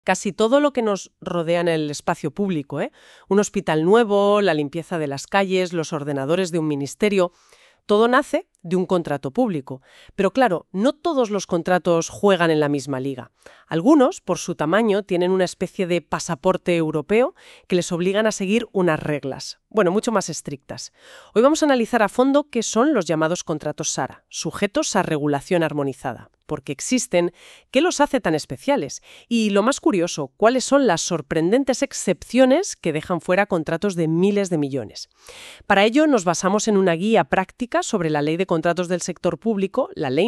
Casi todo lo que nos rodea en el espacio público, ¿eh? Un hospital nuevo, la limpieza de las calles, los ordenadores de un ministerio, todo nace de un contrato público. Pero claro, no todos los contratos juegan en la misma liga. Algunos, por su tamaño, tienen una especie de pasaporte europeo que les obligan a seguir unas reglas, bueno, mucho más estrictas. Hoy vamos a analizar a fondo qué son los llamados contratos SARA, sujetos a regulación armonizada, porque existen, qué los hace tan especiales y, lo más curioso, cuáles son las sorprendentes excepciones que dejan fuera contratos de miles de millones. Para ello nos basamos en una guía práctica sobre la Ley de Contratos del Sector Público, la Ley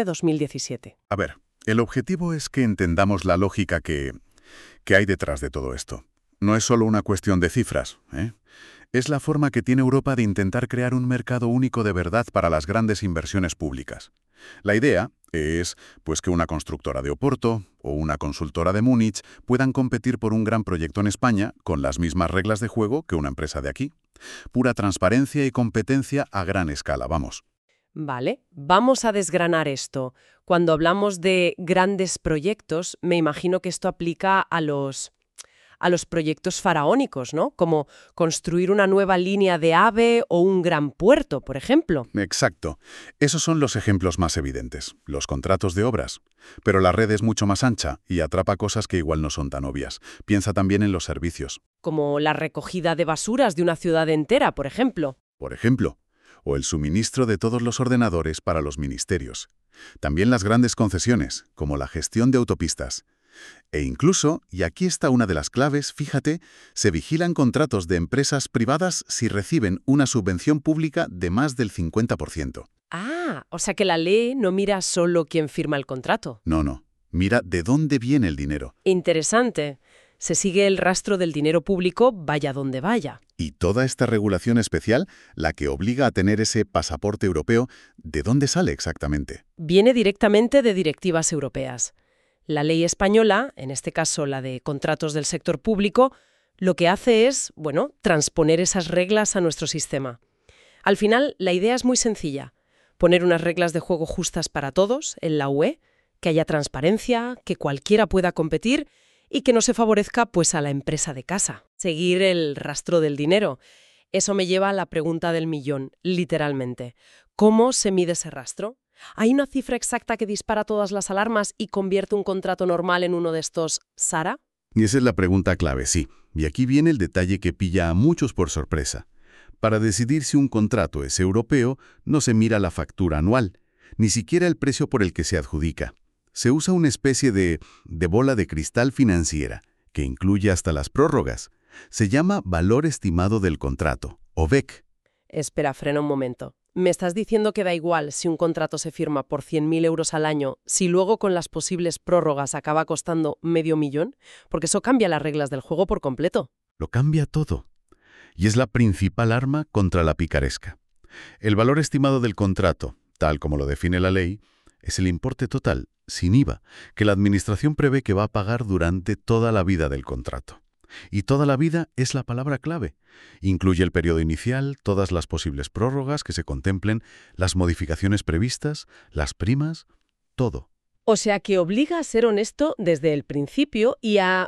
9/2017. A ver, el objetivo es que entendamos la lógica que hay detrás de todo esto. No es solo una cuestión de cifras, ¿eh? Es la forma que tiene Europa de intentar crear un mercado único de verdad para las grandes inversiones públicas. La idea es, pues, que una constructora de Oporto o una consultora de Múnich puedan competir por un gran proyecto en España con las mismas reglas de juego que una empresa de aquí. Pura transparencia y competencia a gran escala, vamos. Vale, vamos a desgranar esto. Cuando hablamos de grandes proyectos, me imagino que esto aplica a los proyectos faraónicos, ¿no? Como construir una nueva línea de AVE o un gran puerto, por ejemplo. Exacto. Esos son los ejemplos más evidentes, los contratos de obras. Pero la red es mucho más ancha y atrapa cosas que igual no son tan obvias. Piensa también en los servicios. Como la recogida de basuras de una ciudad entera, por ejemplo. Por ejemplo, o el suministro de todos los ordenadores para los ministerios. También las grandes concesiones, como la gestión de autopistas. E incluso, y aquí está una de las claves, fíjate, se vigilan contratos de empresas privadas si reciben una subvención pública de más del 50%. Ah, o sea que la ley no mira solo quién firma el contrato. No. Mira de dónde viene el dinero. Interesante. Se sigue el rastro del dinero público vaya donde vaya. Y toda esta regulación especial, la que obliga a tener ese pasaporte europeo, ¿de dónde sale exactamente? Viene directamente de directivas europeas. La ley española, en este caso la de contratos del sector público, lo que hace es, bueno, transponer esas reglas a nuestro sistema. Al final, la idea es muy sencilla. Poner unas reglas de juego justas para todos en la UE, que haya transparencia, que cualquiera pueda competir y que no se favorezca pues a la empresa de casa. Seguir el rastro del dinero. Eso me lleva a la pregunta del millón, literalmente. ¿Cómo se mide ese rastro? ¿Hay una cifra exacta que dispara todas las alarmas y convierte un contrato normal en uno de estos SARA? Y esa es la pregunta clave, sí. Y aquí viene el detalle que pilla a muchos por sorpresa. Para decidir si un contrato es europeo, no se mira la factura anual, ni siquiera el precio por el que se adjudica. Se usa una especie de bola de cristal financiera, que incluye hasta las prórrogas. Se llama valor estimado del contrato, o VEC. Espera, frena un momento. ¿Me estás diciendo que da igual si un contrato se firma por 100.000 euros al año, si luego con las posibles prórrogas acaba costando $500.000? Porque eso cambia las reglas del juego por completo. Lo cambia todo. Y es la principal arma contra la picaresca. El valor estimado del contrato, tal como lo define la ley, es el importe total, sin IVA, que la Administración prevé que va a pagar durante toda la vida del contrato. Y toda la vida es la palabra clave. Incluye el periodo inicial, todas las posibles prórrogas que se contemplen, las modificaciones previstas, las primas, todo. O sea que obliga a ser honesto desde el principio y a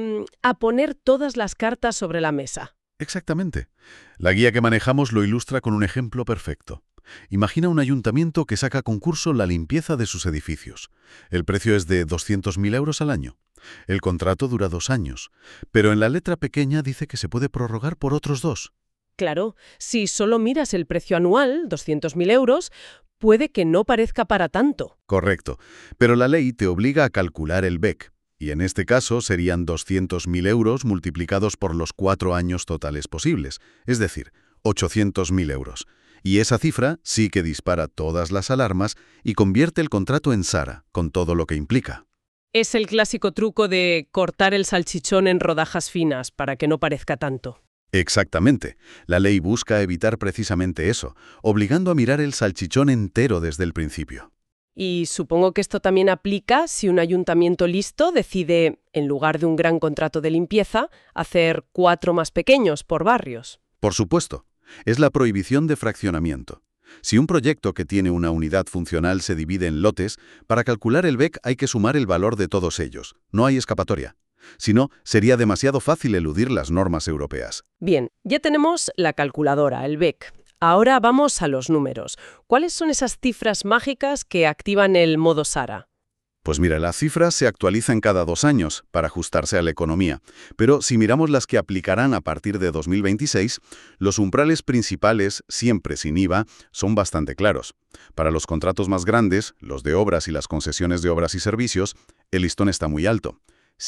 poner todas las cartas sobre la mesa. Exactamente. La guía que manejamos lo ilustra con un ejemplo perfecto. Imagina un ayuntamiento que saca a concurso la limpieza de sus edificios. El precio es de 200.000 euros al año. El contrato dura 2 años, pero en la letra pequeña dice que se puede prorrogar por otros 2. Claro, si solo miras el precio anual, 200.000 euros, puede que no parezca para tanto. Correcto, pero la ley te obliga a calcular el VEC, y en este caso serían 200.000 euros multiplicados por los 4 años totales posibles, es decir, 800.000 euros. Y esa cifra sí que dispara todas las alarmas y convierte el contrato en SARA, con todo lo que implica. Es el clásico truco de cortar el salchichón en rodajas finas para que no parezca tanto. Exactamente. La ley busca evitar precisamente eso, obligando a mirar el salchichón entero desde el principio. Y supongo que esto también aplica si un ayuntamiento listo decide, en lugar de un gran contrato de limpieza, hacer 4 más pequeños por barrios. Por supuesto. Es la prohibición de fraccionamiento. Si un proyecto que tiene una unidad funcional se divide en lotes, para calcular el VEC hay que sumar el valor de todos ellos. No hay escapatoria. Si no, sería demasiado fácil eludir las normas europeas. Bien, ya tenemos la calculadora, el BEC. Ahora vamos a los números. ¿Cuáles son esas cifras mágicas que activan el modo Sara? Pues mira, las cifras se actualizan cada 2 años para ajustarse a la economía, pero si miramos las que aplicarán a partir de 2026, los umbrales principales, siempre sin IVA, son bastante claros. Para los contratos más grandes, los de obras y las concesiones de obras y servicios, el listón está muy alto,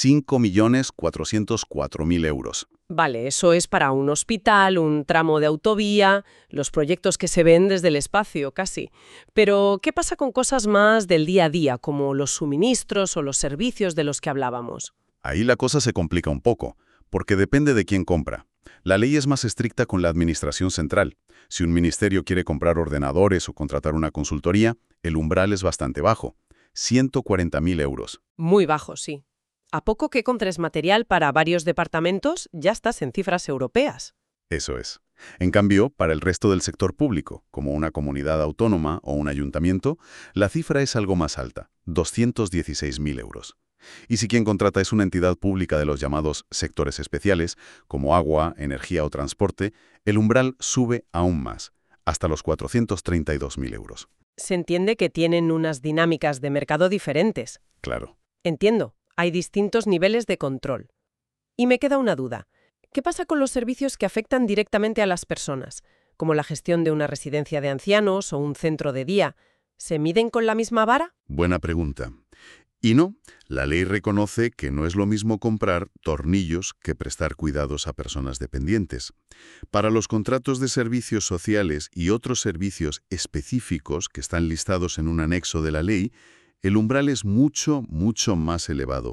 5.404.000 euros. Vale, eso es para un hospital, un tramo de autovía, los proyectos que se ven desde el espacio, casi. Pero, ¿qué pasa con cosas más del día a día, como los suministros o los servicios de los que hablábamos? Ahí la cosa se complica un poco, porque depende de quién compra. La ley es más estricta con la administración central. Si un ministerio quiere comprar ordenadores o contratar una consultoría, el umbral es bastante bajo, 140.000 euros. Muy bajo, sí. ¿A poco que compres material para varios departamentos, ya estás en cifras europeas? Eso es. En cambio, para el resto del sector público, como una comunidad autónoma o un ayuntamiento, la cifra es algo más alta, 216.000 euros. Y si quien contrata es una entidad pública de los llamados sectores especiales, como agua, energía o transporte, el umbral sube aún más, hasta los 432.000 euros. Se entiende que tienen unas dinámicas de mercado diferentes. Claro. Entiendo, hay distintos niveles de control. Y me queda una duda. ¿Qué pasa con los servicios que afectan directamente a las personas, como la gestión de una residencia de ancianos o un centro de día? ¿Se miden con la misma vara? Buena pregunta. Y no, la ley reconoce que no es lo mismo comprar tornillos que prestar cuidados a personas dependientes. Para los contratos de servicios sociales y otros servicios específicos que están listados en un anexo de la ley, el umbral es mucho más elevado,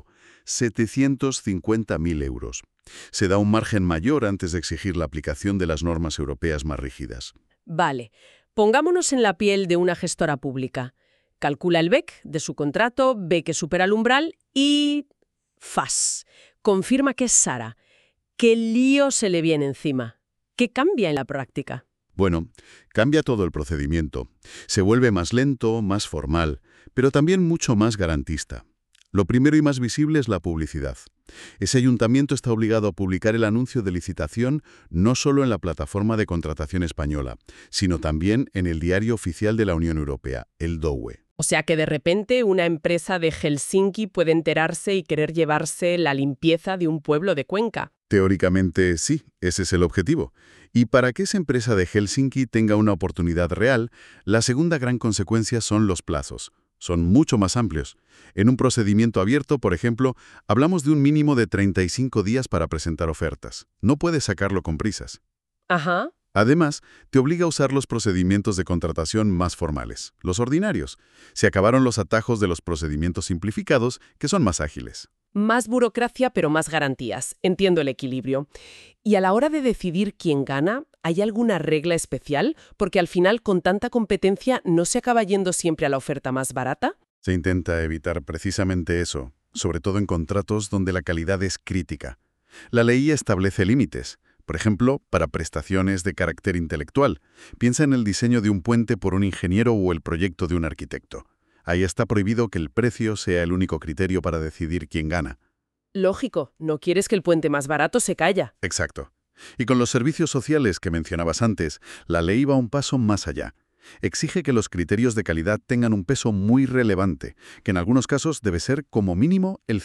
750.000 euros. Se da un margen mayor antes de exigir la aplicación de las normas europeas más rígidas. Vale, pongámonos en la piel de una gestora pública. Calcula el BEC de su contrato, ve que supera el umbral y... ¡fas! Confirma que es Sara. ¿Qué lío se le viene encima? ¿Qué cambia en la práctica? Bueno, cambia todo el procedimiento. Se vuelve más lento, más formal, pero también mucho más garantista. Lo primero y más visible es la publicidad. Ese ayuntamiento está obligado a publicar el anuncio de licitación no solo en la plataforma de contratación española, sino también en el diario oficial de la Unión Europea, el DOUE. O sea que de repente una empresa de Helsinki puede enterarse y querer llevarse la limpieza de un pueblo de Cuenca. Teóricamente sí, ese es el objetivo. Y para que esa empresa de Helsinki tenga una oportunidad real, la segunda gran consecuencia son los plazos. Son mucho más amplios. En un procedimiento abierto, por ejemplo, hablamos de un mínimo de 35 días para presentar ofertas. No puedes sacarlo con prisas. Ajá. Además, te obliga a usar los procedimientos de contratación más formales, los ordinarios. Se acabaron los atajos de los procedimientos simplificados, que son más ágiles. Más burocracia, pero más garantías. Entiendo el equilibrio. Y a la hora de decidir quién gana, ¿hay alguna regla especial? Porque al final, con tanta competencia, ¿no se acaba yendo siempre a la oferta más barata? Se intenta evitar precisamente eso, sobre todo en contratos donde la calidad es crítica. La ley establece límites. Por ejemplo, para prestaciones de carácter intelectual. Piensa en el diseño de un puente por un ingeniero o el proyecto de un arquitecto. Ahí está prohibido que el precio sea el único criterio para decidir quién gana. Lógico, no quieres que el puente más barato se caiga. Exacto. Y con los servicios sociales que mencionabas antes, la ley va un paso más allá. Exige que los criterios de calidad tengan un peso muy relevante, que en algunos casos debe ser como mínimo el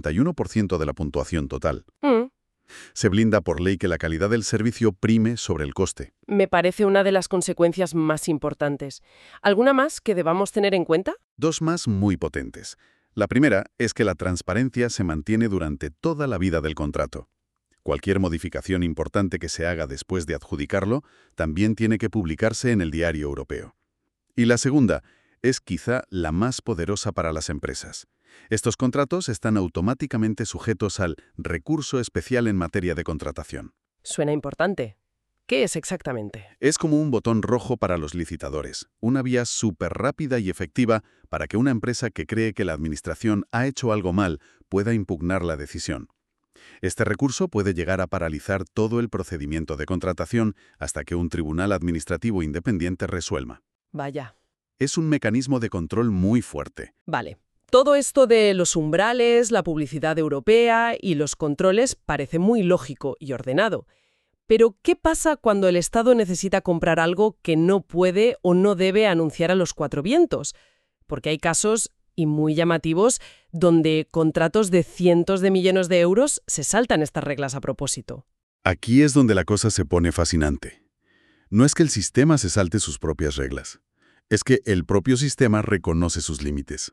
51% de la puntuación total. Se blinda por ley que la calidad del servicio prime sobre el coste. Me parece una de las consecuencias más importantes. ¿Alguna más que debamos tener en cuenta? Dos más muy potentes. La primera es que la transparencia se mantiene durante toda la vida del contrato. Cualquier modificación importante que se haga después de adjudicarlo también tiene que publicarse en el diario europeo. Y la segunda es quizá la más poderosa para las empresas. Estos contratos están automáticamente sujetos al recurso especial en materia de contratación. Suena importante. ¿Qué es exactamente? Es como un botón rojo para los licitadores, una vía súper rápida y efectiva para que una empresa que cree que la administración ha hecho algo mal pueda impugnar la decisión. Este recurso puede llegar a paralizar todo el procedimiento de contratación hasta que un tribunal administrativo independiente resuelva. Vaya. Es un mecanismo de control muy fuerte. Vale. Todo esto de los umbrales, la publicidad europea y los controles parece muy lógico y ordenado. Pero, ¿qué pasa cuando el Estado necesita comprar algo que no puede o no debe anunciar a los cuatro vientos? Porque hay casos, y muy llamativos, donde contratos de cientos de millones de euros se saltan estas reglas a propósito. Aquí es donde la cosa se pone fascinante. No es que el sistema se salte sus propias reglas, es que el propio sistema reconoce sus límites.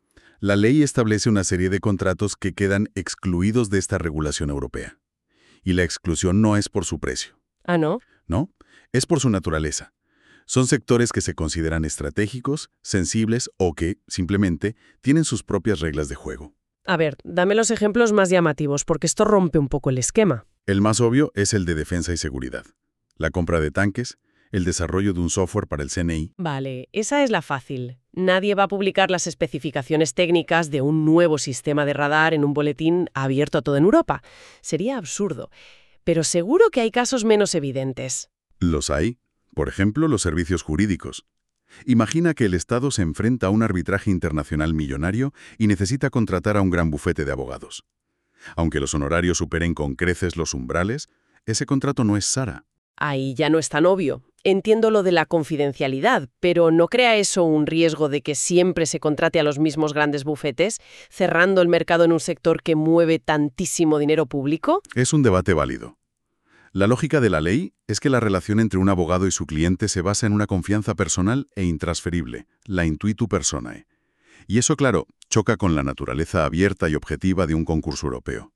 La ley establece una serie de contratos que quedan excluidos de esta regulación europea. Y la exclusión no es por su precio. ¿Ah, no? No, es por su naturaleza. Son sectores que se consideran estratégicos, sensibles o que, simplemente, tienen sus propias reglas de juego. A ver, dame los ejemplos más llamativos, porque esto rompe un poco el esquema. El más obvio es el de defensa y seguridad. La compra de tanques, el desarrollo de un software para el CNI. Vale, esa es la fácil. Nadie va a publicar las especificaciones técnicas de un nuevo sistema de radar en un boletín abierto a toda Europa. Sería absurdo. Pero seguro que hay casos menos evidentes. Los hay. Por ejemplo, los servicios jurídicos. Imagina que el Estado se enfrenta a un arbitraje internacional millonario y necesita contratar a un gran bufete de abogados. Aunque los honorarios superen con creces los umbrales, ese contrato no es SARA. Ahí ya no es tan obvio. Entiendo lo de la confidencialidad, pero ¿no crea eso un riesgo de que siempre se contrate a los mismos grandes bufetes, cerrando el mercado en un sector que mueve tantísimo dinero público? Es un debate válido. La lógica de la ley es que la relación entre un abogado y su cliente se basa en una confianza personal e intransferible, la intuitu personae. Y eso, claro, choca con la naturaleza abierta y objetiva de un concurso europeo.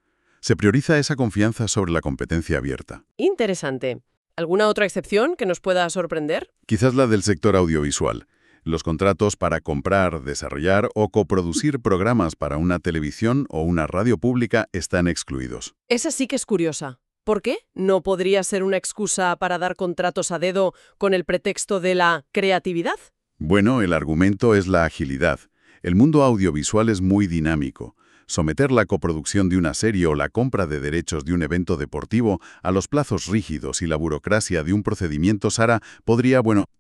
Se prioriza esa confianza sobre la competencia abierta. Interesante. ¿Alguna otra excepción que nos pueda sorprender? Quizás la del sector audiovisual. Los contratos para comprar, desarrollar o coproducir programas para una televisión o una radio pública están excluidos. Esa sí que es curiosa. ¿Por qué? ¿No podría ser una excusa para dar contratos a dedo con el pretexto de la creatividad? Bueno, el argumento es la agilidad. El mundo audiovisual es muy dinámico. Someter la coproducción de una serie o la compra de derechos de un evento deportivo a los plazos rígidos y la burocracia de un procedimiento SARA podría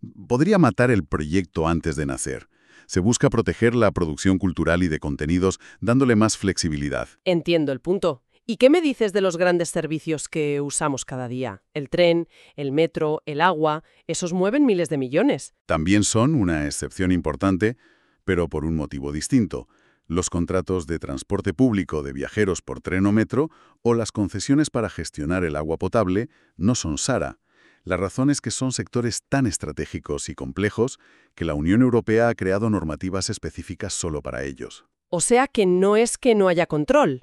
matar el proyecto antes de nacer. Se busca proteger la producción cultural y de contenidos dándole más flexibilidad. Entiendo el punto. ¿Y qué me dices de los grandes servicios que usamos cada día? El tren, el metro, el agua, esos mueven miles de millones. También son una excepción importante, pero por un motivo distinto. Los contratos de transporte público de viajeros por tren o metro o las concesiones para gestionar el agua potable no son SARA. La razón es que son sectores tan estratégicos y complejos que la Unión Europea ha creado normativas específicas solo para ellos. O sea que no es que no haya control.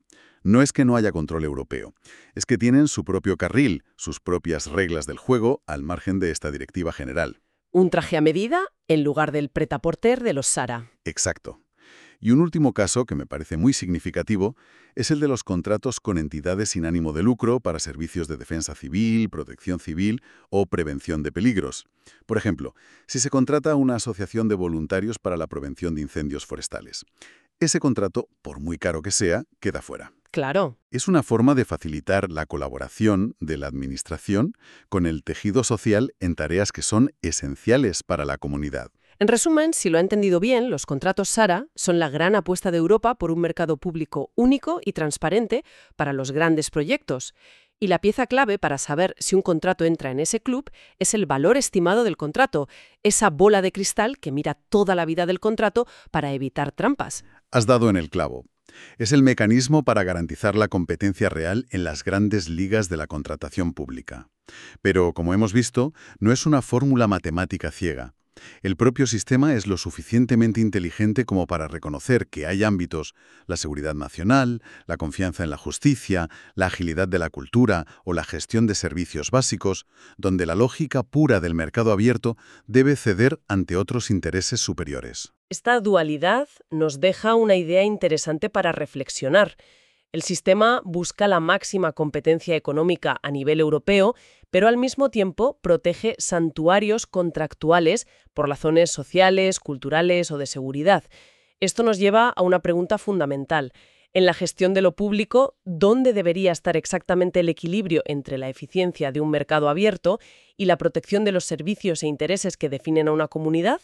No es que no haya control europeo, es que tienen su propio carril, sus propias reglas del juego al margen de esta directiva general. Un traje a medida en lugar del prêt-à-porter de los SARA. Exacto. Y un último caso que me parece muy significativo es el de los contratos con entidades sin ánimo de lucro para servicios de defensa civil, protección civil o prevención de peligros. Por ejemplo, si se contrata a una asociación de voluntarios para la prevención de incendios forestales. Ese contrato, por muy caro que sea, queda fuera. Claro. Es una forma de facilitar la colaboración de la administración con el tejido social en tareas que son esenciales para la comunidad. En resumen, si lo ha entendido bien, los contratos SARA son la gran apuesta de Europa por un mercado público único y transparente para los grandes proyectos. Y la pieza clave para saber si un contrato entra en ese club es el valor estimado del contrato, esa bola de cristal que mira toda la vida del contrato para evitar trampas. Has dado en el clavo. Es el mecanismo para garantizar la competencia real en las grandes ligas de la contratación pública. Pero, como hemos visto, no es una fórmula matemática ciega. El propio sistema es lo suficientemente inteligente como para reconocer que hay ámbitos, la seguridad nacional, la confianza en la justicia, la agilidad de la cultura o la gestión de servicios básicos, donde la lógica pura del mercado abierto debe ceder ante otros intereses superiores. Esta dualidad nos deja una idea interesante para reflexionar. El sistema busca la máxima competencia económica a nivel europeo, pero al mismo tiempo protege santuarios contractuales por razones sociales, culturales o de seguridad. Esto nos lleva a una pregunta fundamental. En la gestión de lo público, ¿dónde debería estar exactamente el equilibrio entre la eficiencia de un mercado abierto y la protección de los servicios e intereses que definen a una comunidad?